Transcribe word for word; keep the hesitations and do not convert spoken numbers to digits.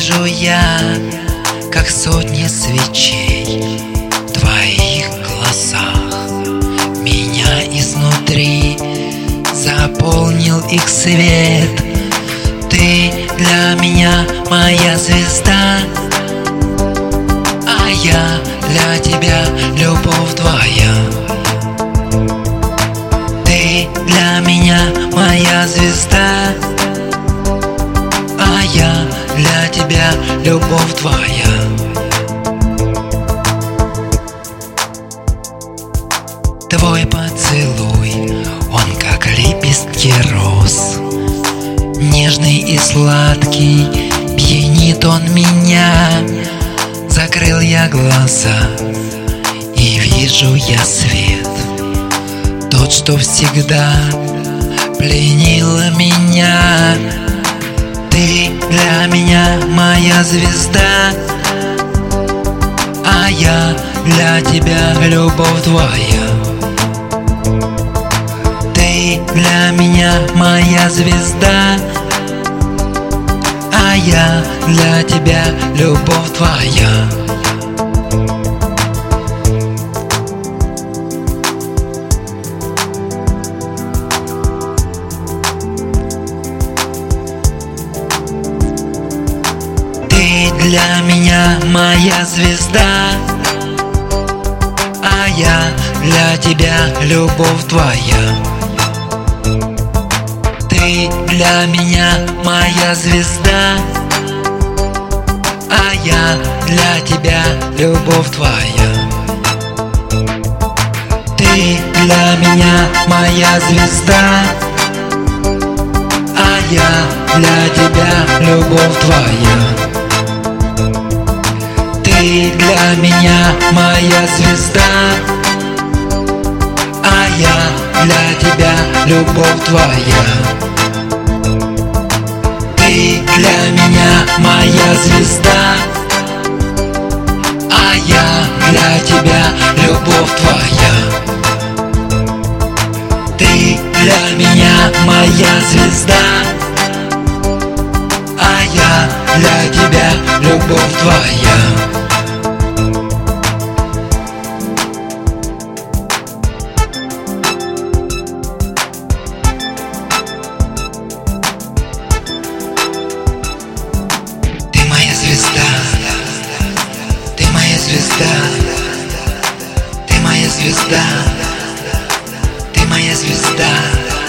вижу я, как сотни свечей в твоих глазах. Меня изнутри заполнил их свет. Ты для меня моя звезда, а я для тебя любовь твоя. Ты для меня моя звезда, а я для тебя любовь твоя. Твой поцелуй, он как лепестки роз, нежный и сладкий, пьянит он меня. Закрыл я глаза, и вижу я свет, тот, что всегда пленил меня. Ты для меня моя звезда, а я для тебя любовь твоя. Ты для меня моя звезда, а я для тебя любовь твоя. Ты для меня моя звезда, а я для тебя любовь твоя. Ты для меня моя звезда, а я для тебя любовь твоя. Ты для меня моя звезда, а я для тебя любовь твоя. Ты для меня моя звезда, а я для тебя любовь твоя. Ты для меня моя звезда, а я для тебя любовь твоя. Ты для меня моя звезда, а я для тебя любовь твоя. Ты моя звезда, ты моя звезда, ты моя звезда.